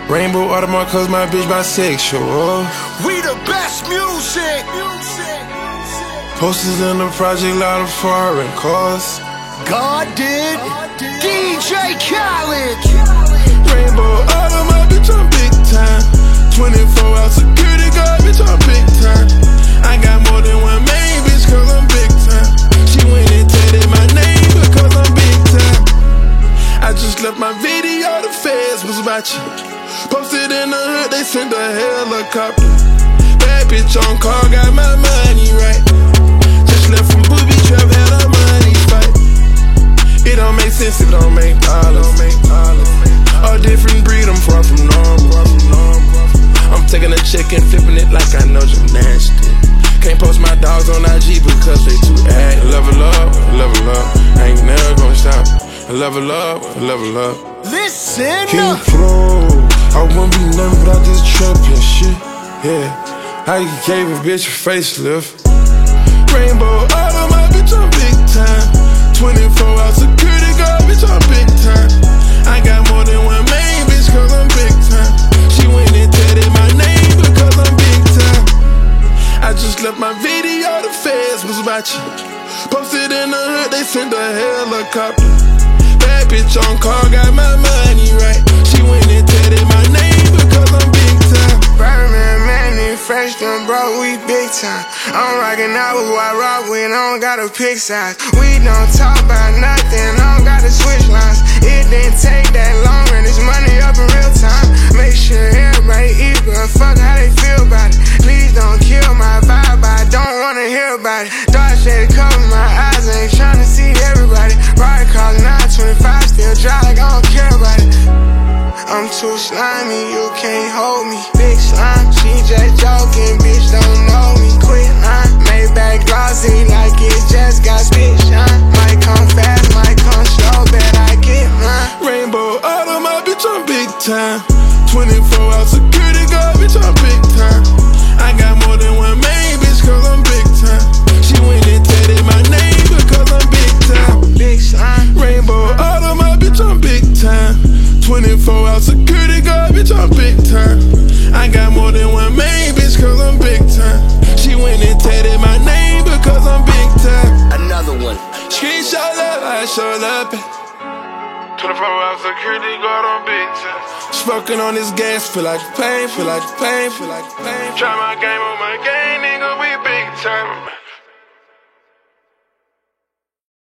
Rainbow Audemars cause my bitch bisexual. We the best music. Posters in the project, lot of foreign cars. God did. DJ Khaled. Rainbow Audemars, bitch, I'm big time. 24-hour security guard, bitch, I'm big time. I got more than one main bitch cause I'm big time. She went and tatted my name because I'm big time. I just left my video, the feds was watching. Posted in the hood, they sent a helicopter. Bad bitch on call, got my money right. Just left from booby trap, had a money fight. It don't make sense, it don't make dollars. A different breed, I'm far from normal. I'm taking a check and flipping it like I know gymnastics. Can't post my dogs on IG because they too act. Level up, I ain't never gonna stop. Level up. Listen. King Flow, I wouldn't be nothing without this trapping shit. Yeah, I gave a bitch a facelift. Rainbow Audemars, bitch, I'm big time. 24-hour security guard, bitch, I'm big time. I got more than one main bitch cause I'm big time. She went and tatted my name because I'm big time. I just left my video, the feds was watching. Posted in the hood, they sent a helicopter. Bad bitch on call, got my money right. She went and tatted my name because I'm big time. Birdman, Manny, fresh and bro, we big time. I'm rockin' out with who I rock with, I don't gotta pick sides. We don't talk about nothing, I don't gotta switch lines. It didn't take that long, and it's money up in real time. Make sure everybody equal, fuck how they feel about it. Please don't kill my vibe, I don't wanna hear about it. Dark shade cover my eyes, I ain't tryna see everybody. Ride call 925, still dry like I don't care about it. I'm too slimy, you can't hold me. Big slime, she just joking, bitch don't know me. Quit line, Maybach glossy like it just got spit shine. Might come fast, might come slow, bet I get mine. Rainbow Audemars, bitch, I'm big time. 24-hour security guard, bitch, I'm big time. I got more than one main bitch cause I'm big time. She went and tatted my name because I'm big time. Big slime. Rainbow Audemars, bitch, I'm big time. 24-hour security guard, bitch, I'm big time. I got more than one main bitch cause I'm big time. She went and tatted my name because I'm big time. Another one. Screenshot love, I showed up. 24-hour security guard, I'm big time. Smoking on this gas, feel like pain. Try my game on my game, nigga, we big time.